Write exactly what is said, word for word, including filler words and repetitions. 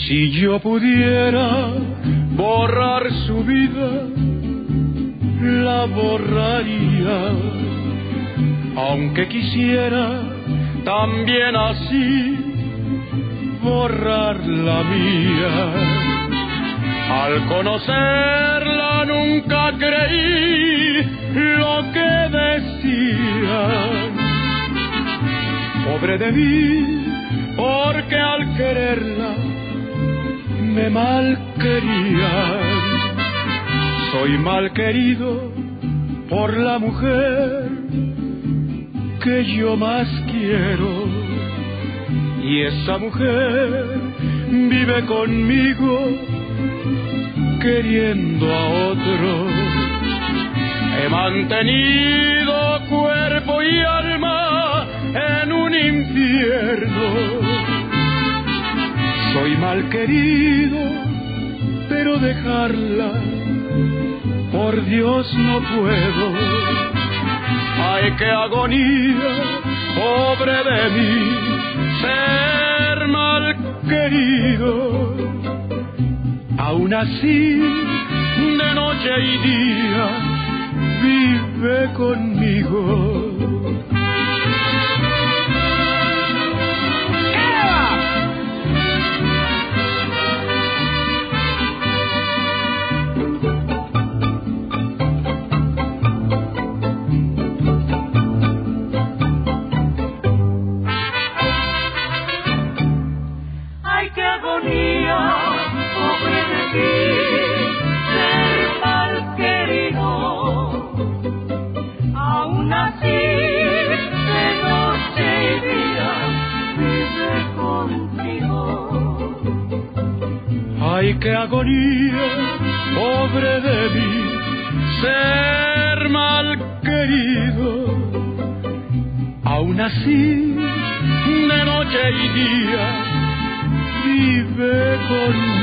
Si yo pudiera borrar su vida, la borraría, aunque quisiera también así borrar la mía. Al conocerla nunca creí lo que decían. Pobre de mí, porque al quererla me malquerían. Soy mal querido por la mujer que yo más quiero, y esa mujer vive conmigo queriendo a otro. He mantenido cuerpo y alma en un infierno. Soy mal querido, pero dejarla por Dios no puedo. Ay, qué agonía, pobre de mí, ser mal querido. Aún así, de noche y día, vive conmigo. Ay, qué agonía, pobre de mí, ser mal querido. Aún así, de noche y día, vive contigo. Ay, qué agonía, pobre de mí, ser mal querido. Aún así, de noche y día, vive conmigo.